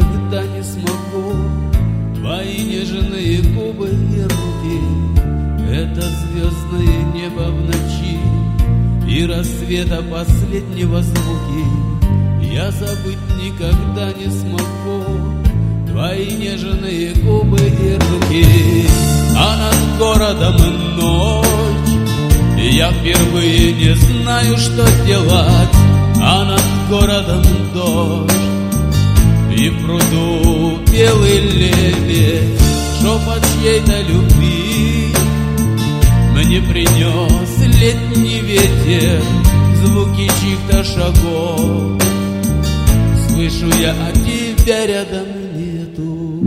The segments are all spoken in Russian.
никогда не смогу. Твои нежные губы и руки — это звездное небо в ночи и рассвета последнего звуки. Я забыть никогда не смогу твои нежные губы и руки. А над городом ночь, и я впервые не знаю, что делать. А над городом дождь, и в пруду белый лебедь. Шепот чьей-то любви мне принес летний ветер, звуки чьих-то шагов. Слышу я, а тебя рядом нету.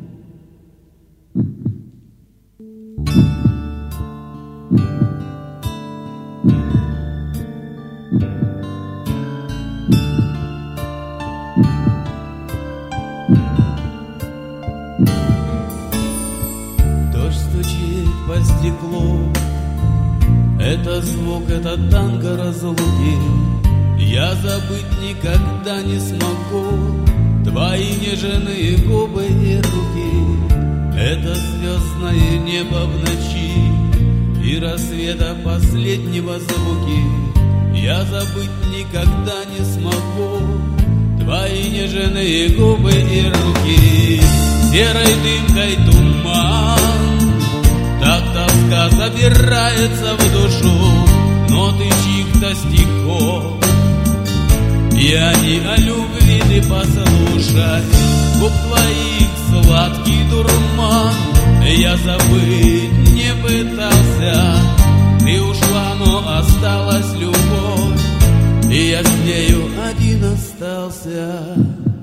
Дождь стучит по стеклу, это звук, это танго разлуки. Я забыть никогда не смогу твои нежные губы и руки. Это звездное небо в ночи и рассвета последнего звуки. Я забыть никогда не смогу твои нежные губы и руки. Серой дымкой туман, так тоска забирается в душу. Ноты чьих-то стихов, и они о любви ты послушай. Губ твоих сладкий дурман я забыть не пытался. Ты ушла, но осталась любовь, и я с нею один остался.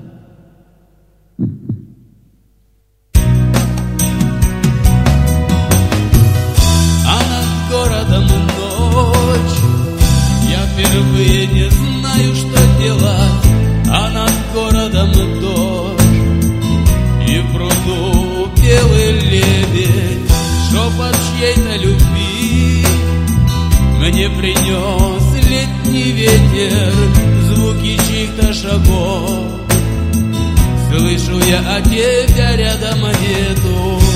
А над городом ночь, я впервые не знаю, что делать. А над городом дождь, и в пруду белый лебедь. Шепот чьей-то любви мне принес летний ветер, звуки чьих-то шагов. Слышу я, а тебя рядом нету.